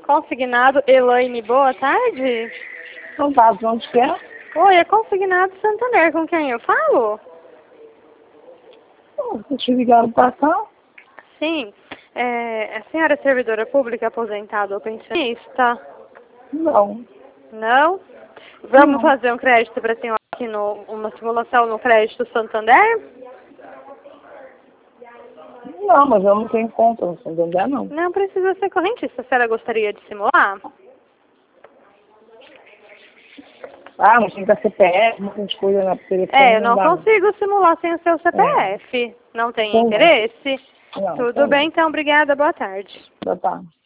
Consignado Elaine, boa tarde. Então tá, de onde que é? Oi, é Consignado Santander, com quem eu falo? Vocês te ligaram pra cá? Sim. A senhora é servidora pública aposentada ou pensionista? Não. Não? Vamos Não. fazer um crédito para a senhora aqui uma simulação no crédito Santander? Não, mas eu não tenho conta no Santander, não. Não precisa ser correntista. A senhora gostaria de simular? Ah, mas tem que ter CPF, um monte de coisa na telefone. Eu não dá, consigo simular sem o seu CPF. Não tem Não. interesse? Não, Tudo bem, então. Obrigada. Boa tarde. Boa tarde.